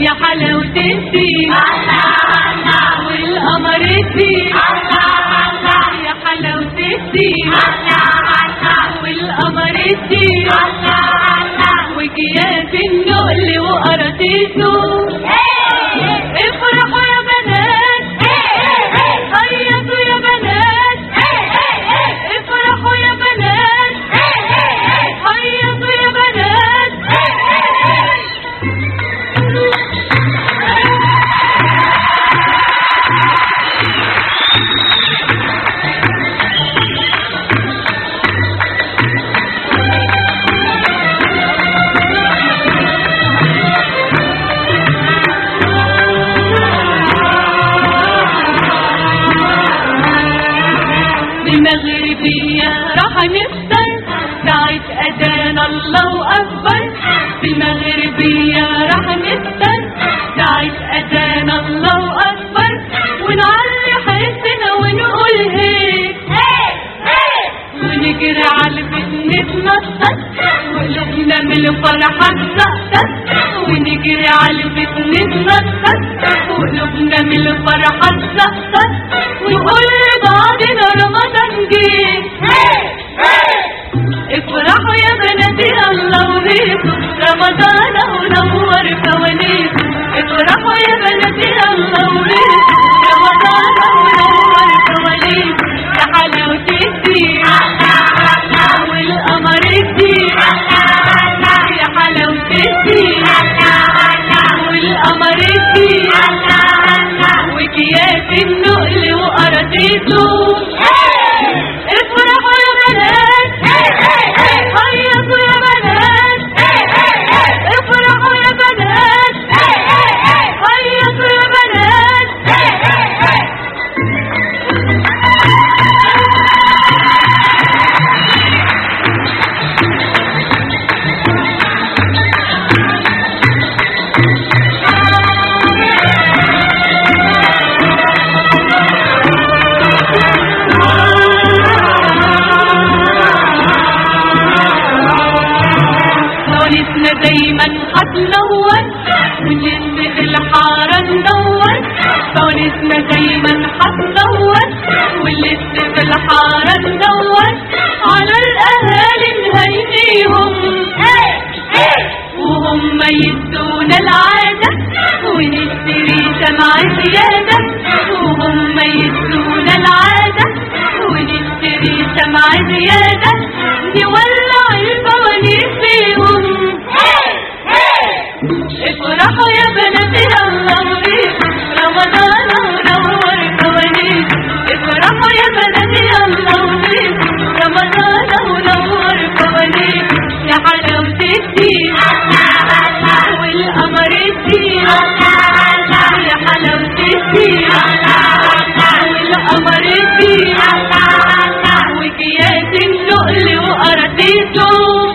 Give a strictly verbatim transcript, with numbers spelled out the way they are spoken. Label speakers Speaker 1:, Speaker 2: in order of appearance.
Speaker 1: يا حلاوة الدين والقمر الدين يا حلاوة الدين والقمر الدين وجيات النقل وقراطيسه. افرحوا يا بنات هيصوا يا بنات افرحوا يا بنات هيصوا يا بنات. المغربية راح نفطر ساعة أذان الله أكبر. المغربية راح نفطر ساعة أذان الله أكبر ونعلي حسنا ونقول هيك ونجري على البيت نتنطط وقلوبنا من الفرحة تزقطط ونجري على البيت نتنطط وقلوبنا من الفرحة تزقطط ونقول لبعضنا رمضان جه. افرحوا يا بناتي الله وريكم رمضان ونور فوانيسه. افرحوا يا بناتي الله وريكم رمضان ونور فوانيسه. يا حلاوة الدين والقمر الدين يا حلاوة الدين والقمر الدين وكياس النقل وقراطيسه. افرحوا يا بنات هيصوا يا بنات افرحوا يا بنات هيصوا يا بنات. دايما هتنور ونلف الحارة ندور. فوانيسنا دايما هتنور ونلف الحارة ندور على الأهالي نهنيهم وهم يدونا العادة ونشتري شمع زيادة وهم يدونا العادة ونشتري شمع زيادة نولع الفوانيس فيهم. افرحوا يا بناتي الله وريكم رمضان ونور فوانيس. افرحوا يا بناتي الله وريكم رمضان ونور فوانيس. يا حلاوة الدين والقمر الدين يا حلاوة الدين والقمر الدين وكياس النقل وقراطيسه.